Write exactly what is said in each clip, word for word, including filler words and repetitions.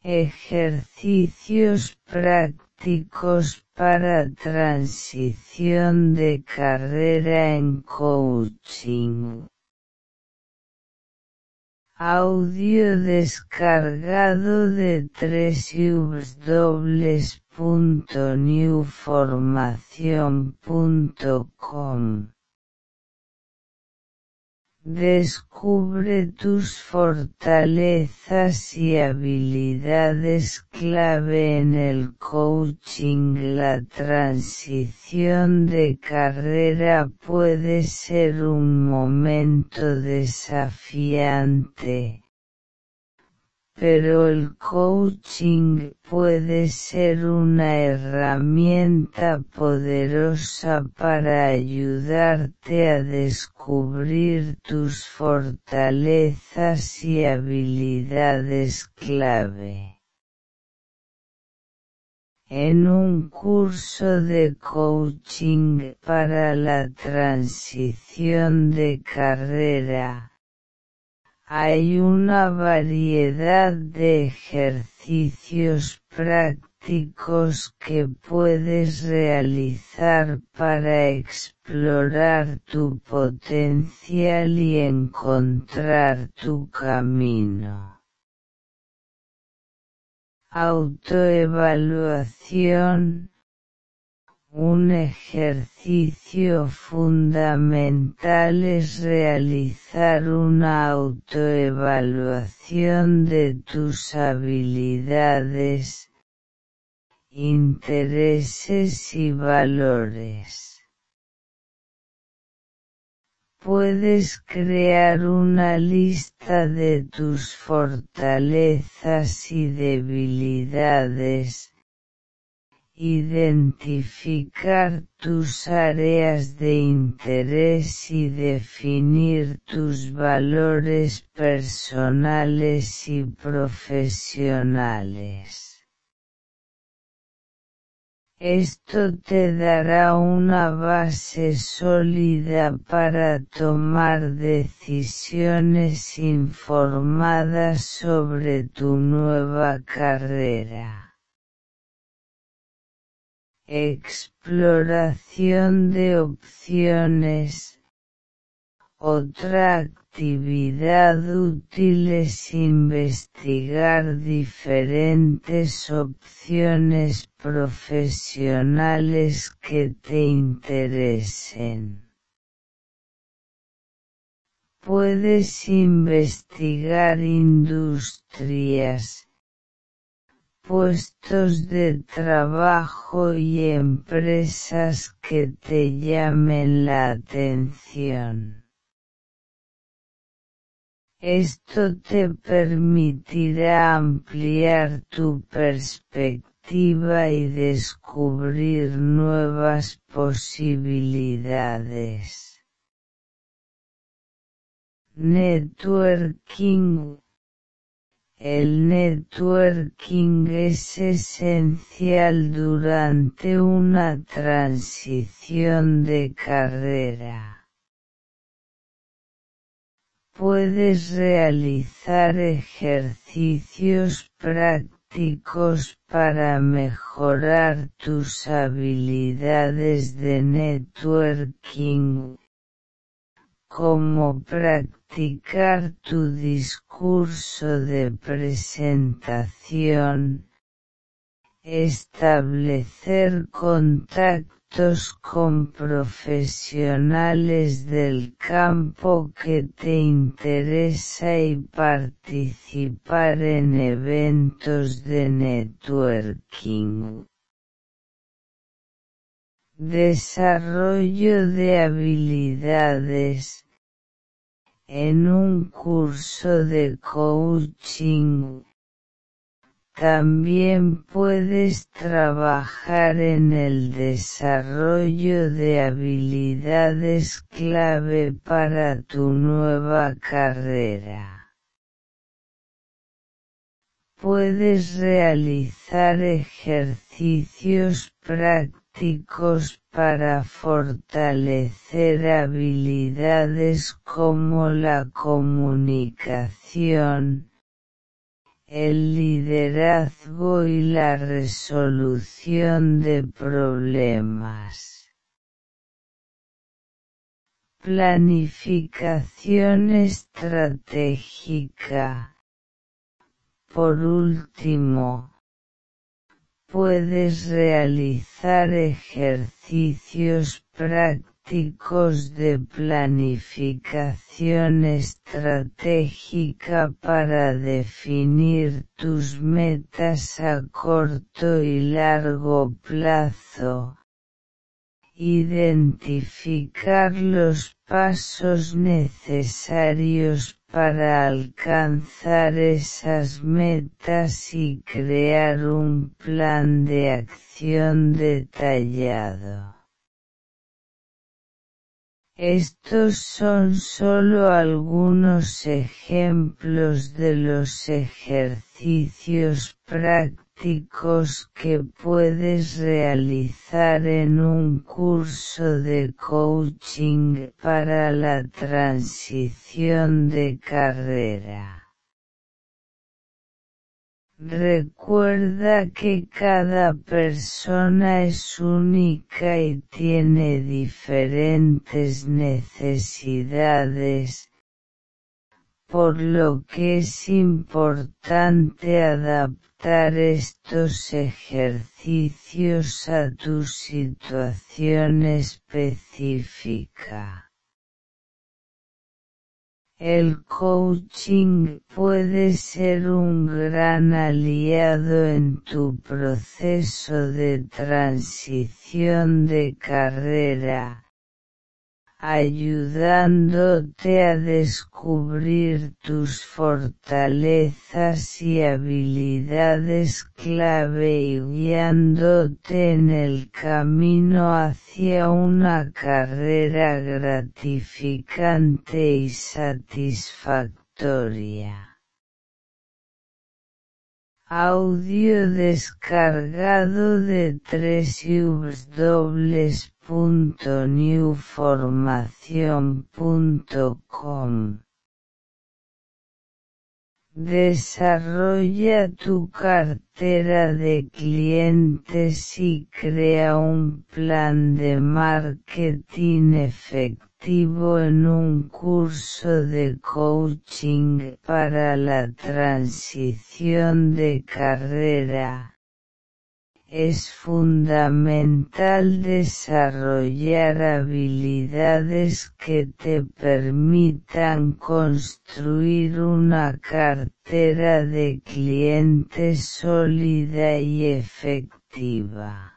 Ejercicios prácticos para transición de carrera en coaching. Audio descargado de doble u doble u doble u punto new formación punto com. Descubre tus fortalezas y habilidades clave en el coaching. La transición de carrera puede ser un momento desafiante, pero el coaching puede ser una herramienta poderosa para ayudarte a descubrir tus fortalezas y habilidades clave. En un curso de coaching para la transición de carrera, hay una variedad de ejercicios prácticos que puedes realizar para explorar tu potencial y encontrar tu camino. Autoevaluación. Un ejercicio fundamental es realizar una autoevaluación de tus habilidades, intereses y valores. Puedes crear una lista de tus fortalezas y debilidades, identificar tus áreas de interés y definir tus valores personales y profesionales. Esto te dará una base sólida para tomar decisiones informadas sobre tu nueva carrera. Exploración de opciones. Otra actividad útil es investigar diferentes opciones profesionales que te interesen. Puedes investigar industrias, puestos de trabajo y empresas que te llamen la atención. Esto te permitirá ampliar tu perspectiva y descubrir nuevas posibilidades. Networking. El networking es esencial durante una transición de carrera. Puedes realizar ejercicios prácticos para mejorar tus habilidades de networking, como practicar tu discurso de presentación, establecer contactos con profesionales del campo que te interesa y participar en eventos de networking. Desarrollo de habilidades. En un curso de coaching, también puedes trabajar en el desarrollo de habilidades clave para tu nueva carrera. Puedes realizar ejercicios prácticos para fortalecer habilidades como la comunicación, el liderazgo y la resolución de problemas. Planificación estratégica. Por último, puedes realizar ejercicios prácticos de planificación estratégica para definir tus metas a corto y largo plazo. Identificar los pasos necesarios para alcanzar esas metas y crear un plan de acción detallado. Estos son solo algunos ejemplos de los ejercicios prácticos que puedes realizar en un curso de coaching para la transición de carrera. Recuerda que cada persona es única y tiene diferentes necesidades, por lo que es importante adaptar estos ejercicios a tu situación específica. El coaching puede ser un gran aliado en tu proceso de transición de carrera, ayudándote a descubrir tus fortalezas y habilidades clave y guiándote en el camino hacia una carrera gratificante y satisfactoria. Audio descargado de doble u doble u doble u punto new formación punto com. Desarrolla tu cartera de clientes y crea un plan de marketing efectivo en un curso de coaching para la transición de carrera. Es fundamental desarrollar habilidades que te permitan construir una cartera de clientes sólida y efectiva.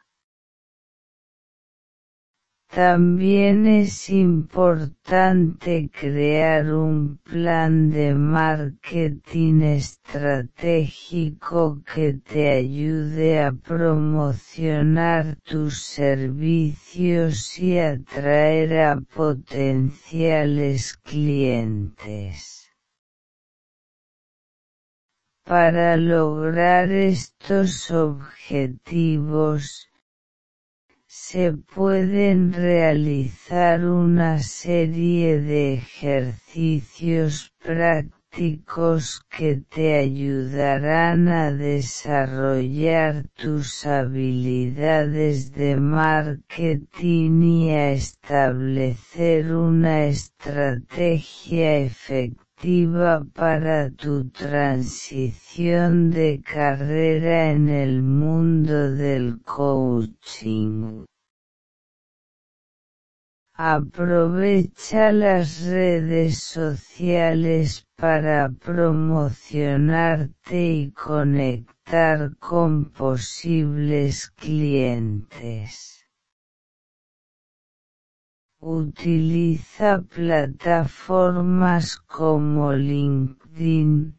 También es importante crear un plan de marketing estratégico que te ayude a promocionar tus servicios y atraer a potenciales clientes. Para lograr estos objetivos, se pueden realizar una serie de ejercicios prácticos que te ayudarán a desarrollar tus habilidades de marketing y a establecer una estrategia efectiva para tu transición de carrera en el mundo del coaching. Aprovecha las redes sociales para promocionarte y conectar con posibles clientes. Utiliza plataformas como LinkedIn,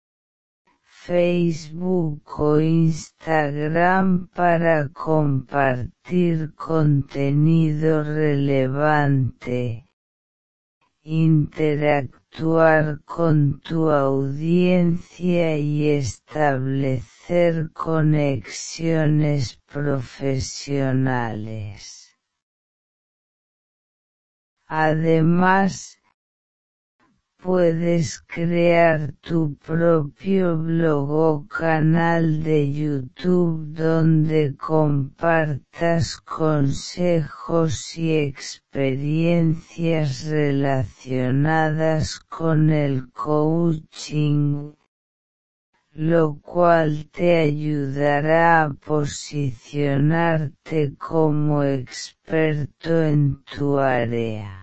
Facebook o Instagram para compartir contenido relevante, interactuar con tu audiencia y establecer conexiones profesionales. Además, puedes crear tu propio blog o canal de YouTube donde compartas consejos y experiencias relacionadas con el coaching, lo cual te ayudará a posicionarte como experto en tu área.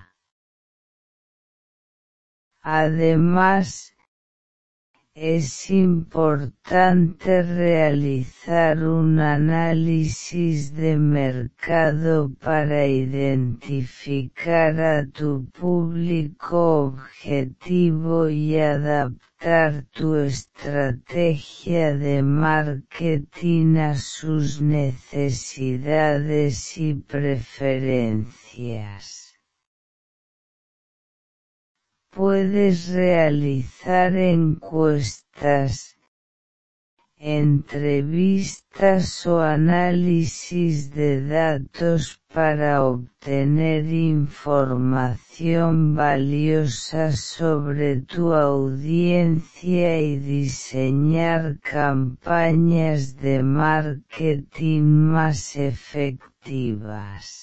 Además, es importante realizar un análisis de mercado para identificar a tu público objetivo y adaptar tu estrategia de marketing a sus necesidades y preferencias. Puedes realizar encuestas, entrevistas o análisis de datos para obtener información valiosa sobre tu audiencia y diseñar campañas de marketing más efectivas.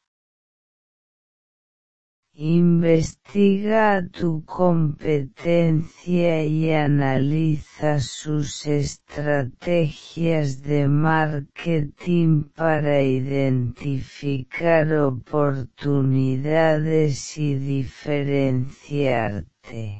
Investiga a tu competencia y analiza sus estrategias de marketing para identificar oportunidades y diferenciarte.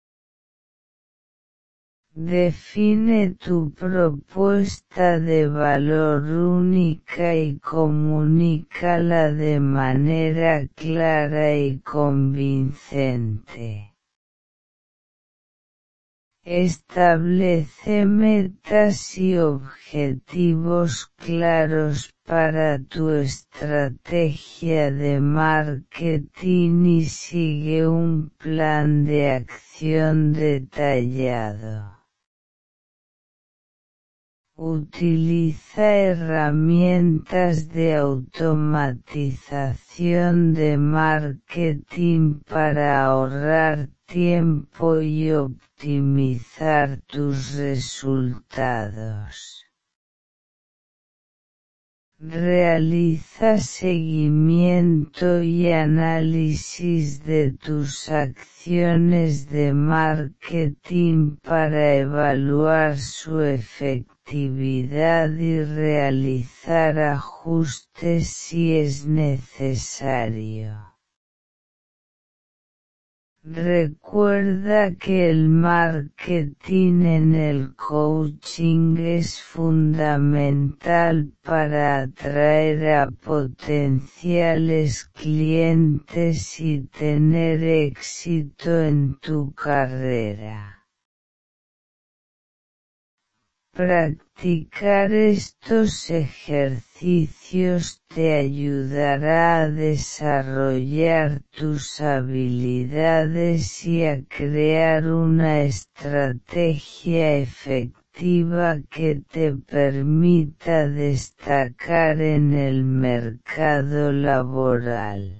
Define tu propuesta de valor única y comunícala de manera clara y convincente. Establece metas y objetivos claros para tu estrategia de marketing y sigue un plan de acción detallado. Utiliza herramientas de automatización de marketing para ahorrar tiempo y optimizar tus resultados. Realiza seguimiento y análisis de tus acciones de marketing para evaluar su efectividad y realizar ajustes si es necesario. Recuerda que el marketing en el coaching es fundamental para atraer a potenciales clientes y tener éxito en tu carrera. Practicar estos ejercicios te ayudará a desarrollar tus habilidades y a crear una estrategia efectiva que te permita destacar en el mercado laboral.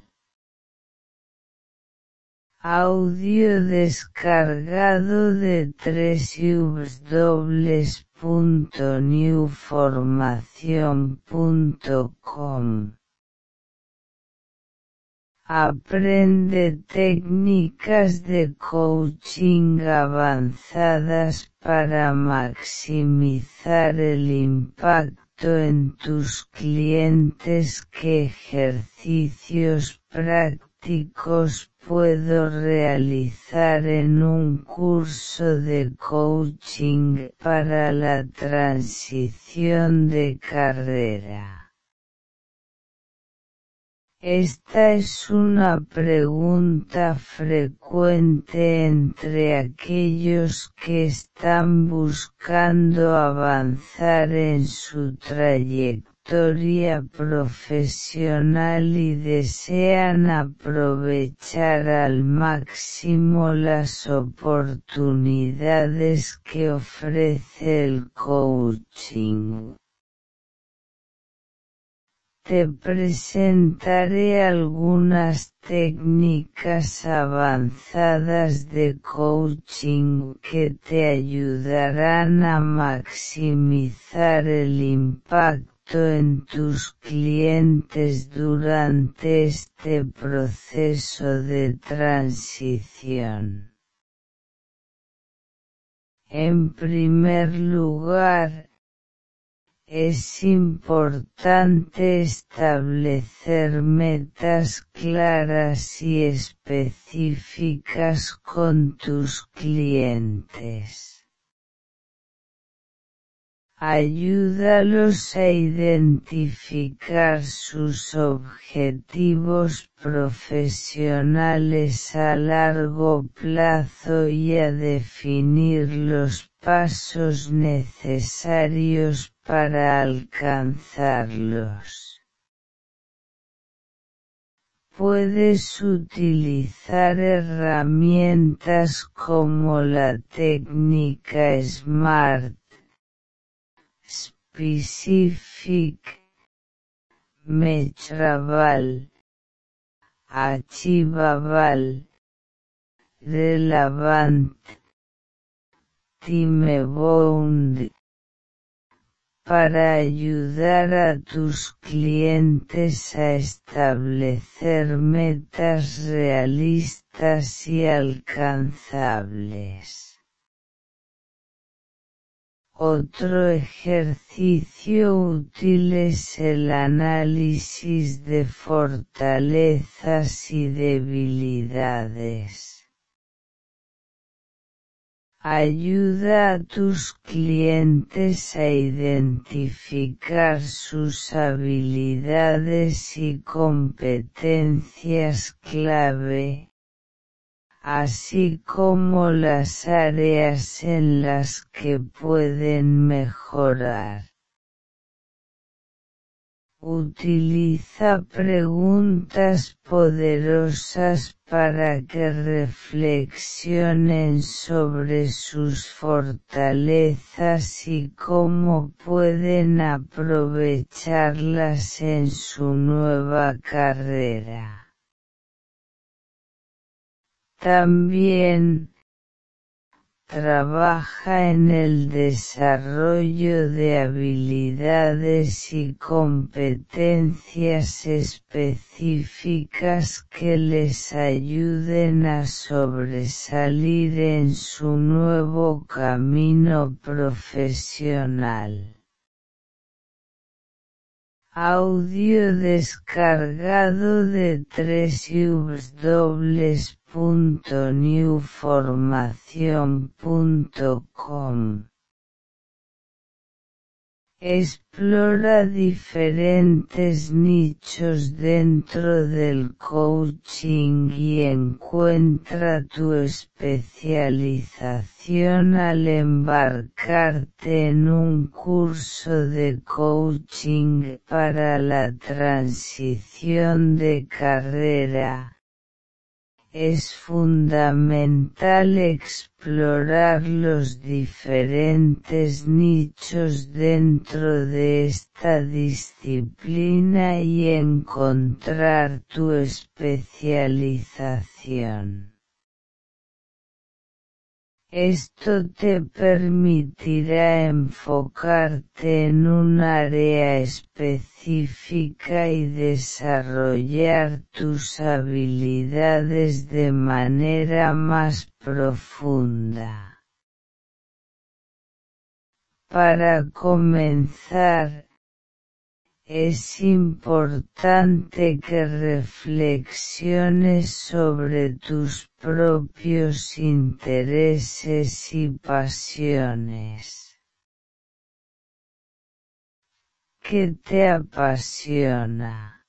Audio descargado de doble u doble u doble u punto new formación punto com. Aprende técnicas de coaching avanzadas para maximizar el impacto en tus clientes. ¿Qué ejercicios prácticos puedo realizar en un curso de coaching para la transición de carrera? Esta es una pregunta frecuente entre aquellos que están buscando avanzar en su trayectoria profesional y desean aprovechar al máximo las oportunidades que ofrece el coaching. te presentaré algunas técnicas avanzadas de coaching que te ayudarán a maximizar el impacto en tus clientes durante este proceso de transición. En primer lugar, es importante establecer metas claras y específicas con tus clientes. Ayúdalos a identificar sus objetivos profesionales a largo plazo y a definir los pasos necesarios para alcanzarlos. Puedes utilizar herramientas como la técnica SMART, Specific, Measurable, Achievable, Relevant, Time-bound, para ayudar a tus clientes a establecer metas realistas y alcanzables. Otro ejercicio útil es el análisis de fortalezas y debilidades. Ayuda a tus clientes a identificar sus habilidades y competencias clave, así como las áreas en las que pueden mejorar. Utiliza preguntas poderosas para que reflexionen sobre sus fortalezas y cómo pueden aprovecharlas en su nueva carrera. También, trabaja en el desarrollo de habilidades y competencias específicas que les ayuden a sobresalir en su nuevo camino profesional. Audio descargado de doble u doble u doble u punto new formación punto com. Explora diferentes nichos dentro del coaching y encuentra tu especialización al embarcarte en un curso de coaching para la transición de carrera. Es fundamental explorar los diferentes nichos dentro de esta disciplina y encontrar tu especialización. Esto te permitirá enfocarte en un área específica y desarrollar tus habilidades de manera más profunda. Para comenzar, es importante que reflexiones sobre tus propios intereses y pasiones. ¿Qué te apasiona?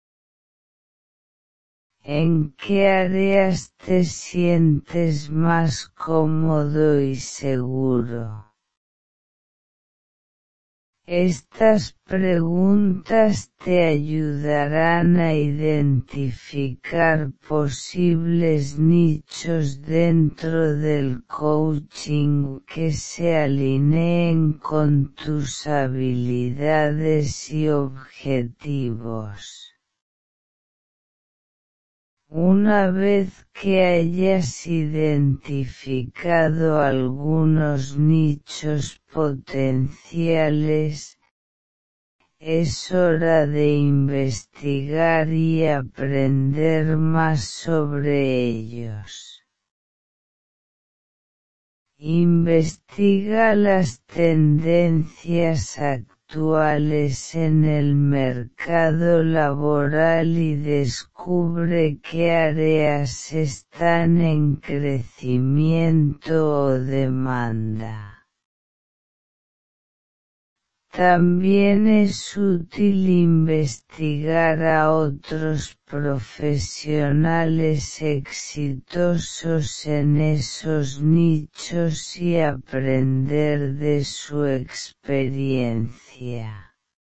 ¿En qué áreas te sientes más cómodo y seguro? Estas preguntas te ayudarán a identificar posibles nichos dentro del coaching que se alineen con tus habilidades y objetivos. Una vez que hayas identificado algunos nichos potenciales, es hora de investigar y aprender más sobre ellos. Investiga las tendencias actuales en el mercado laboral y descubre qué áreas están en crecimiento o demanda. También es útil investigar a otros profesionales exitosos en esos nichos y aprender de su experiencia.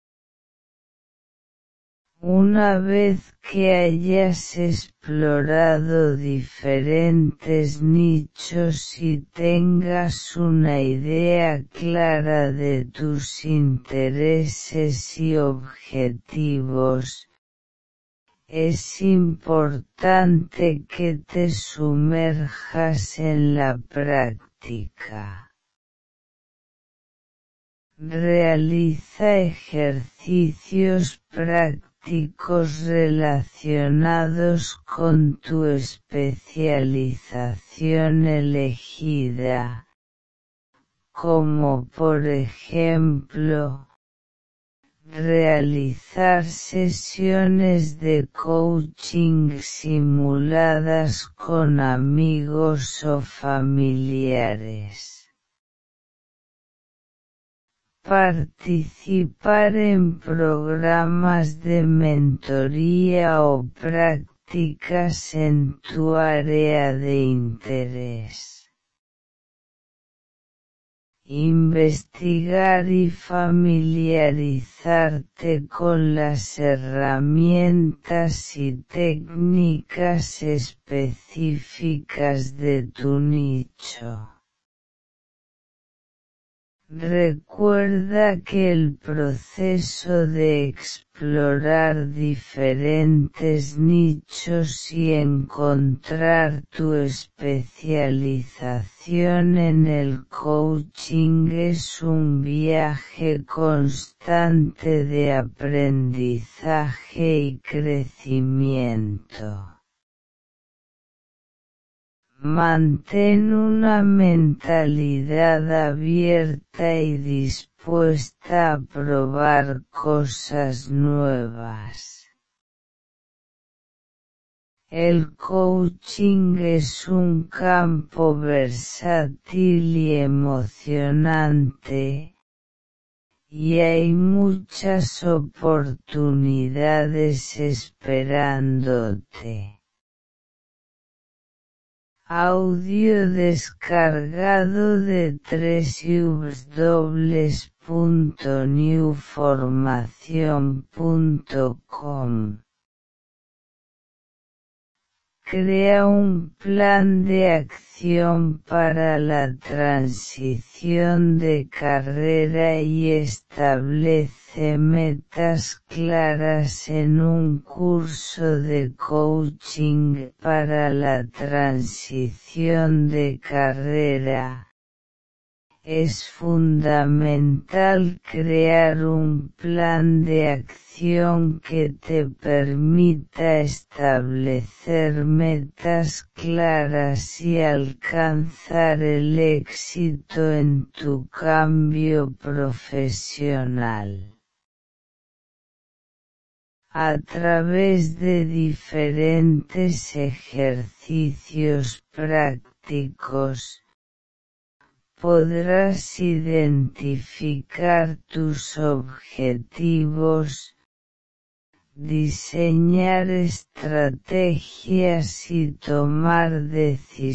Una vez que hayas explorado diferentes nichos y tengas una idea clara de tus intereses y objetivos, es importante que te sumerjas en la práctica. Realiza ejercicios prácticos relacionados con tu especialización elegida, como por ejemplo, realizar sesiones de coaching simuladas con amigos o familiares. Participar en programas de mentoría o prácticas en tu área de interés. Investigar y familiarizarte con las herramientas y técnicas específicas de tu nicho. Recuerda que el proceso de explorar diferentes nichos y encontrar tu especialización en el coaching es un viaje constante de aprendizaje y crecimiento. Mantén una mentalidad abierta y dispuesta a probar cosas nuevas. El coaching es un campo versátil y emocionante, y hay muchas oportunidades esperándote. Audio descargado de w w w punto new formación punto com. Crea un plan de acción para la transición de carrera y establece metas claras en un curso de coaching para la transición de carrera. Es fundamental crear un plan de acción que te permita establecer metas claras y alcanzar el éxito en tu cambio profesional. A través de diferentes ejercicios prácticos, podrás identificar tus objetivos, diseñar estrategias y tomar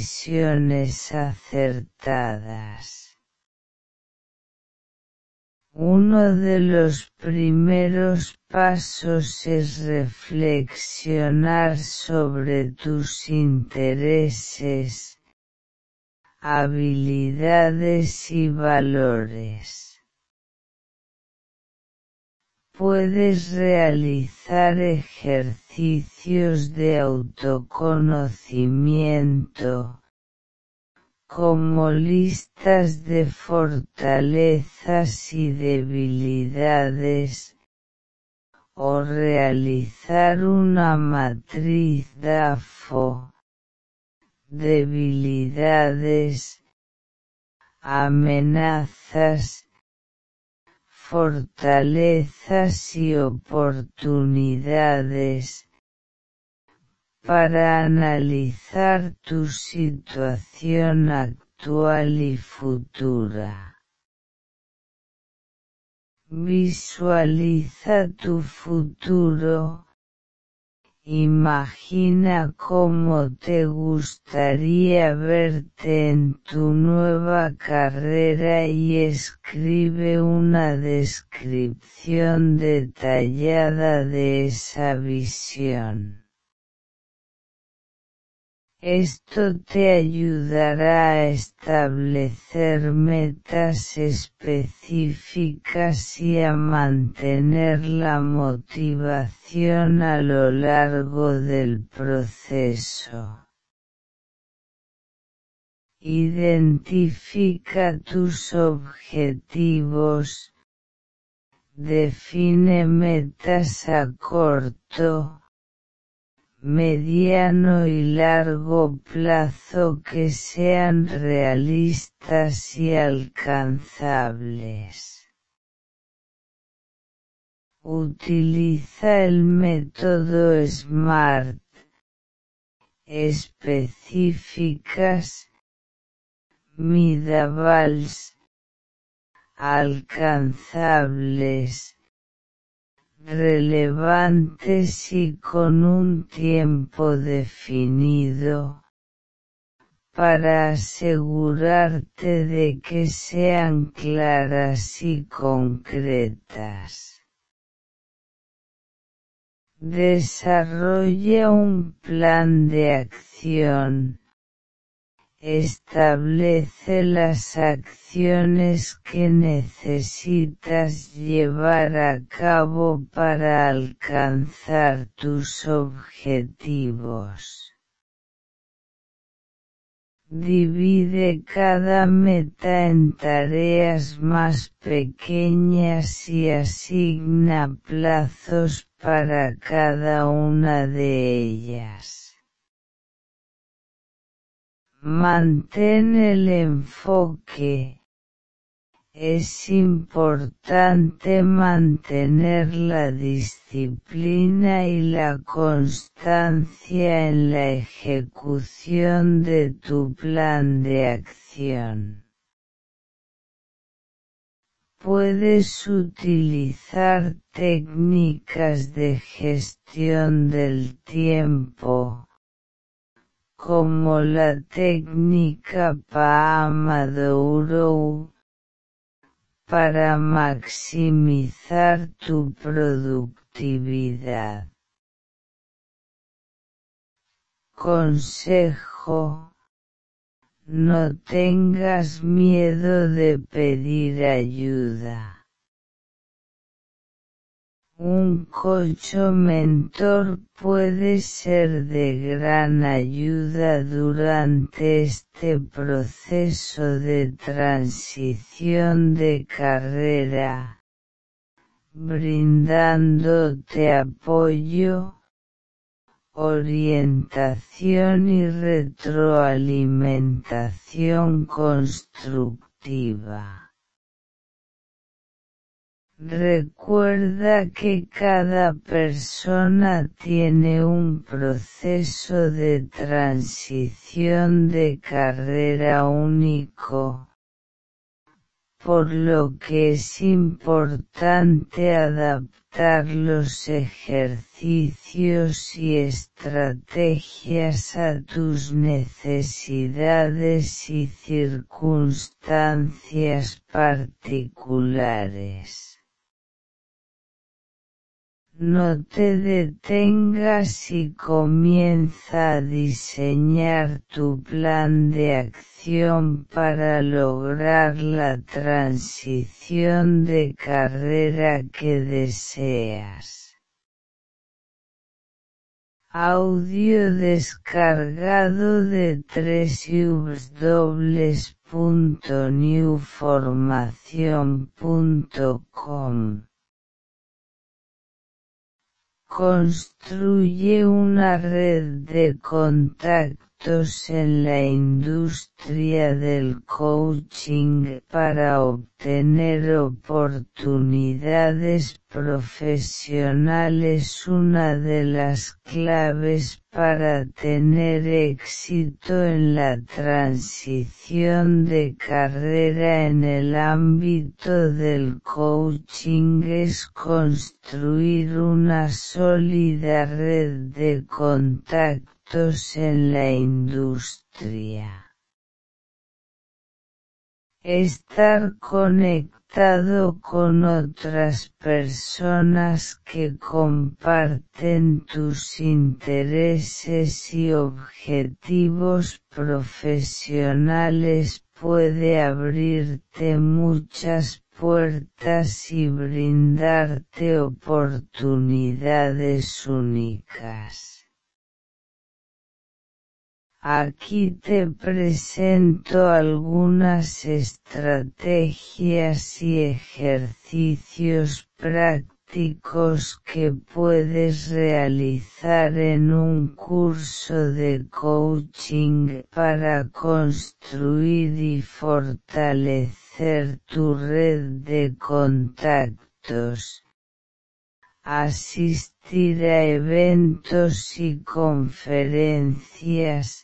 decisiones acertadas. Uno de los primeros pasos es reflexionar sobre tus intereses, habilidades y valores. Puedes realizar ejercicios de autoconocimiento, como listas de fortalezas y debilidades, o realizar una matriz D A F O, debilidades, amenazas, fortalezas y oportunidades, para analizar tu situación actual y futura. Visualiza tu futuro. Imagina cómo te gustaría verte en tu nueva carrera y escribe una descripción detallada de esa visión. Esto te ayudará a establecer metas específicas y a mantener la motivación a lo largo del proceso. Identifica tus objetivos. Define metas a corto, mediano y largo plazo que sean realistas y alcanzables. Utiliza el método SMART. Específicas, measurables, alcanzables, relevantes y con un tiempo definido, para asegurarte de que sean claras y concretas. Desarrolla un plan de acción. Establece las acciones que necesitas llevar a cabo para alcanzar tus objetivos. Divide cada meta en tareas más pequeñas y asigna plazos para cada una de ellas. Mantén el enfoque. Es importante mantener la disciplina y la constancia en la ejecución de tu plan de acción. Puedes utilizar técnicas de gestión del tiempo, como la técnica Pomodoro, para maximizar tu productividad. Consejo: no tengas miedo de pedir ayuda. Un coach o mentor puede ser de gran ayuda durante este proceso de transición de carrera, brindándote apoyo, orientación y retroalimentación constructiva. Recuerda que cada persona tiene un proceso de transición de carrera único, por lo que es importante adaptar los ejercicios y estrategias a tus necesidades y circunstancias particulares. No te detengas y comienza a diseñar tu plan de acción para lograr la transición de carrera que deseas. Audio descargado de doble u doble u doble u punto new formación punto com. Construye una red de contactos en la industria del coaching para obtener oportunidades profesionales. Una de las claves para tener éxito en la transición de carrera en el ámbito del coaching es construir una sólida red de contactos en la industria. Estar conectado con otras personas que comparten tus intereses y objetivos profesionales puede abrirte muchas puertas y brindarte oportunidades únicas. Aquí te presento algunas estrategias y ejercicios prácticos que puedes realizar en un curso de coaching para construir y fortalecer tu red de contactos. Asistir a eventos y conferencias.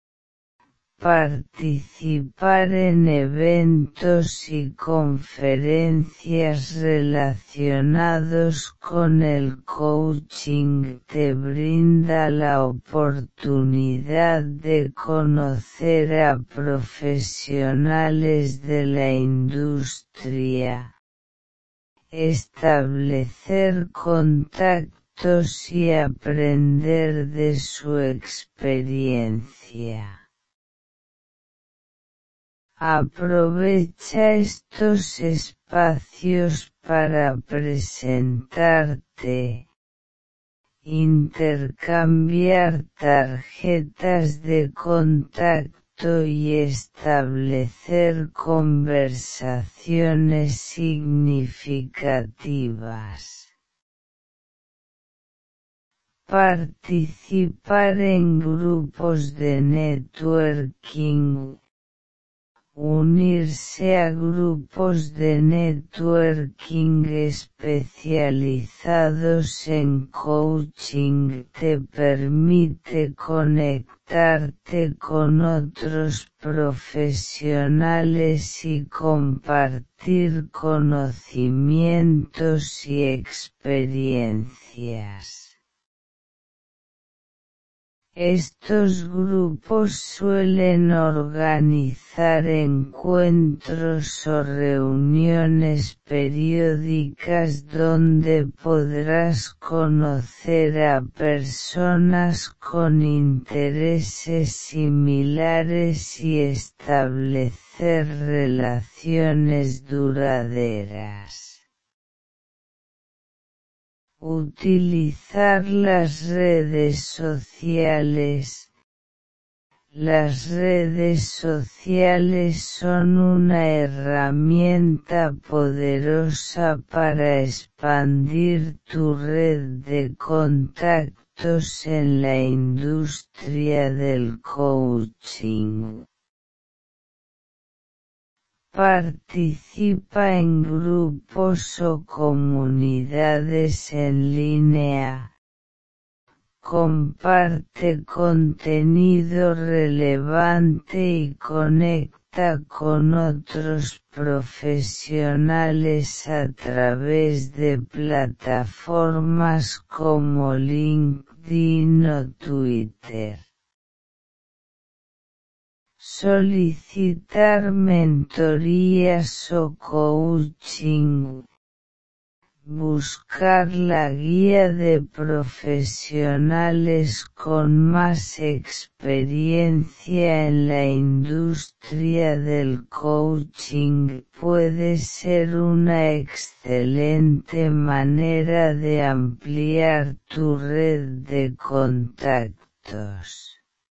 Participar en eventos y conferencias relacionados con el coaching te brinda la oportunidad de conocer a profesionales de la industria, establecer contactos y aprender de su experiencia. Aprovecha estos espacios para presentarte, intercambiar tarjetas de contacto y establecer conversaciones significativas. Participar en grupos de networking. Unirse a grupos de networking especializados en coaching te permite conectarte con otros profesionales y compartir conocimientos y experiencias. Estos grupos suelen organizar encuentros o reuniones periódicas donde podrás conocer a personas con intereses similares y establecer relaciones duraderas. Utilizar las redes sociales. Las redes sociales son una herramienta poderosa para expandir tu red de contactos en la industria del coaching. Participa en grupos o comunidades en línea. Comparte contenido relevante y conecta conecta con otros profesionales a través de plataformas como LinkedIn o Twitter. Solicitar mentorías o coaching. Buscar la guía de profesionales con más experiencia en la industria del coaching puede ser una excelente manera de ampliar tu red de contactos.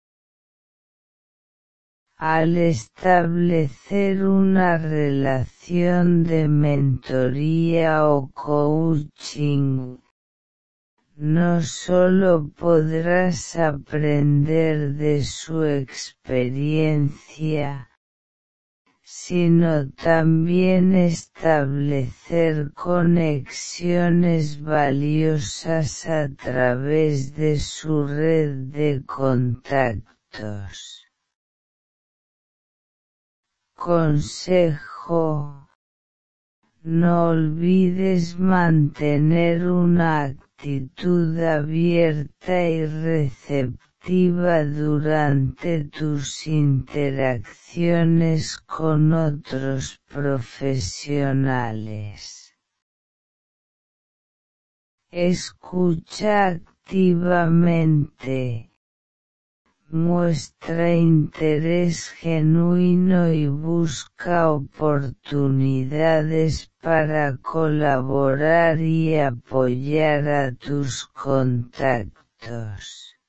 Al establecer una relación de mentoría o coaching, no solo podrás aprender de su experiencia, sino también establecer conexiones valiosas a través de su red de contactos. Consejo: no olvides mantener una actitud abierta y receptiva durante tus interacciones con otros profesionales. Escucha activamente. Muestra interés genuino y busca oportunidades para colaborar y apoyar a tus contactos.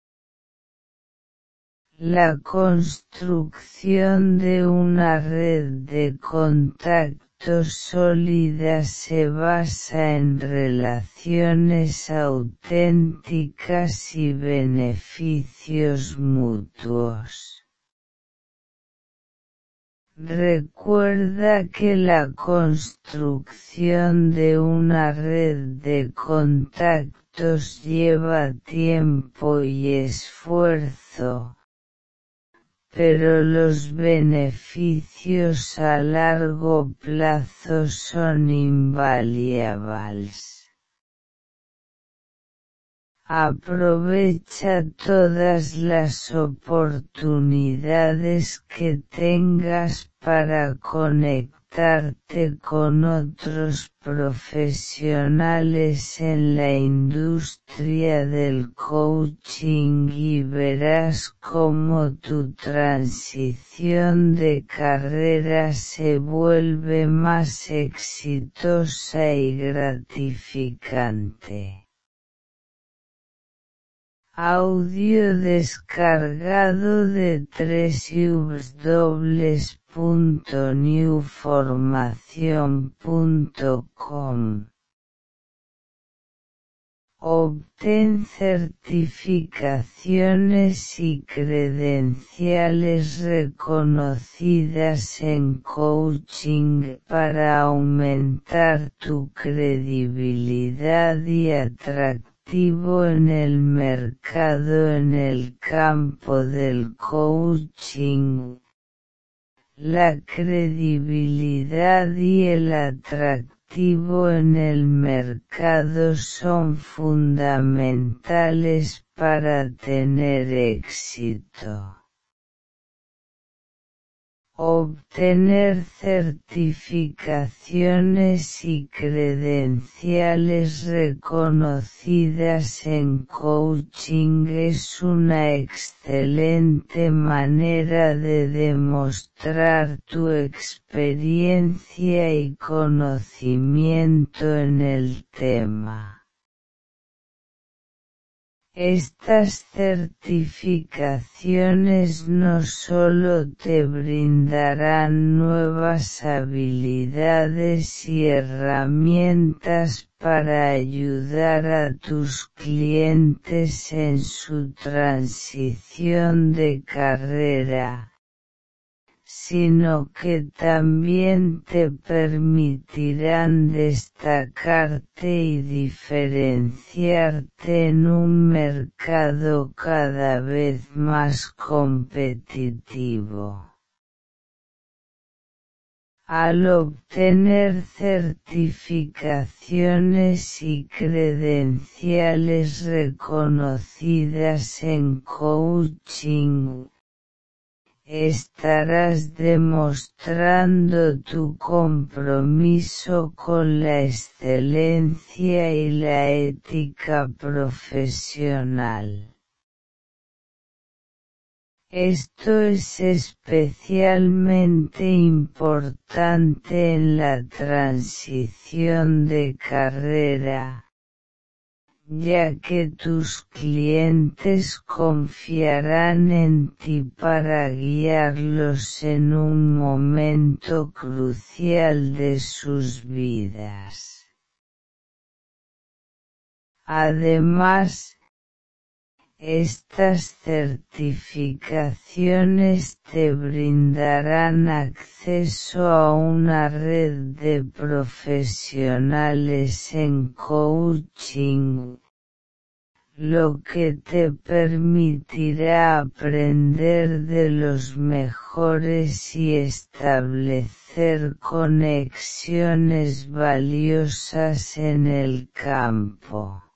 La construcción de una red de contactos sólida se basa en relaciones auténticas y beneficios mutuos. Recuerda que la construcción de una red de contactos lleva tiempo y esfuerzo, pero los beneficios a largo plazo son invaluables. Aprovecha todas las oportunidades que tengas para conectarte con otros profesionales en la industria del coaching y verás cómo tu transición de carrera se vuelve más exitosa y gratificante. Audio descargado de doble u doble u doble u punto new formación punto com. Obtén certificaciones y credenciales reconocidas en coaching para aumentar tu credibilidad y atractivo en el mercado en el campo del coaching. La credibilidad y el atractivo en el mercado son fundamentales para tener éxito. Obtener certificaciones y credenciales reconocidas en coaching es una excelente manera de demostrar tu experiencia y conocimiento en el tema. Estas certificaciones no solo te brindarán nuevas habilidades y herramientas para ayudar a tus clientes en su transición de carrera, sino que también te permitirán destacarte y diferenciarte en un mercado cada vez más competitivo. Al obtener certificaciones y credenciales reconocidas en coaching, estarás demostrando tu compromiso con la excelencia y la ética profesional. Esto es especialmente importante en la transición de carrera, ya que tus clientes confiarán en ti para guiarlos en un momento crucial de sus vidas. Además, estas certificaciones te brindarán acceso a una red de profesionales en coaching, lo que te permitirá aprender de los mejores y establecer conexiones valiosas en el campo.